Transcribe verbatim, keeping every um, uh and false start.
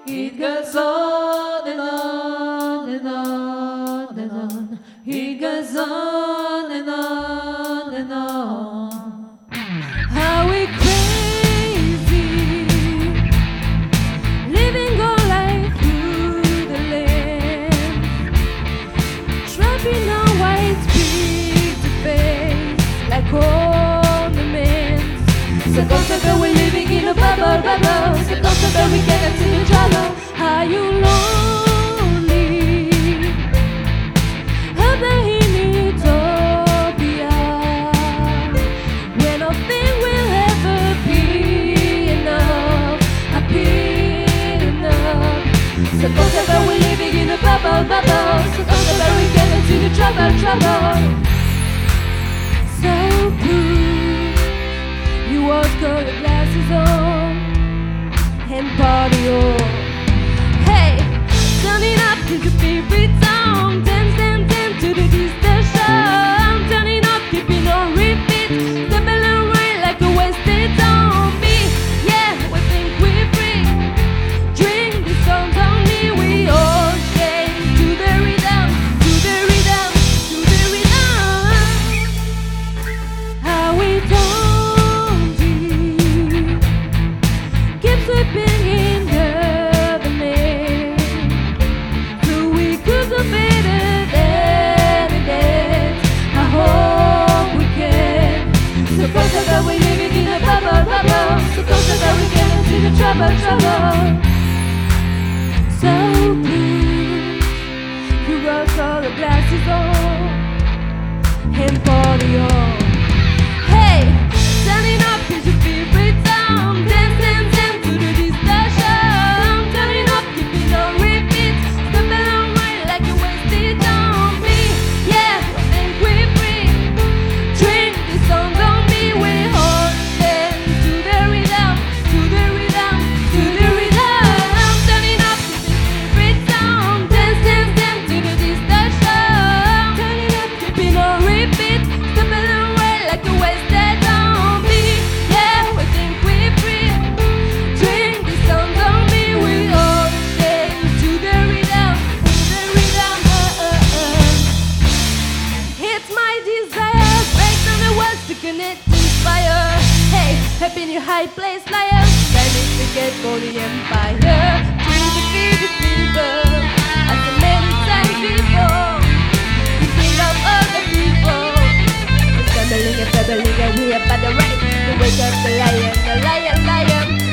It goes on and on and on and on. It goes on and on and on. How we crazy, living our life through the lens, trapping our white speed to face like ornaments. So comfortable we're living in a bubble, bubble. So comfortable we cannot see each other. Are you lonely? Are they in utopia where nothing will ever be enough, happy enough? So comfortable we're living in a bubble, bubble. So comfortable we cannot see the trouble, trouble. So prove you always got your glasses on and party on. Hey, turning up to your favorite song, dance, dance, dance to the distortion. Turning up, keeping on repeat, stepping away like a wasted zombie. Yeah, we think we're free. Drink the songs on me, we all shake to the rhythm, to the rhythm, to the rhythm. How we don't keep slipping in the name, so we could do better than that. I hope we can. So comfortable we're living in a bubble, bubble. So comfortable we can't see the trouble, trouble. So please, you got all the glasses on and party on. Hey, turning up is your favorite song. Dance, dance, dance to the distortion. Turning up, keeping on repeat, stepping away like a wasted zombie. Yeah, I think we're free. Drink the songs on me, we all dance to the rhythm, to the rhythm, to the rhythm. Turning up is your favorite song. Dance, dance, dance to the distortion. Turning up, keeping on repeat, stepping away like a wasted zombie. Yeah, we think we're free. Drink the songs on me, we all dance to the rhythm, to the rhythm. Uh, uh, uh. It's my desire, break down the walls to connect, inspire. Hey, happy new high place liar. Standing ticket for the empire. To defeat the fever, as the many times before. We bring up all the people. We're stumbling and babbling and we are by the right to wake up the lion, the lion, lion.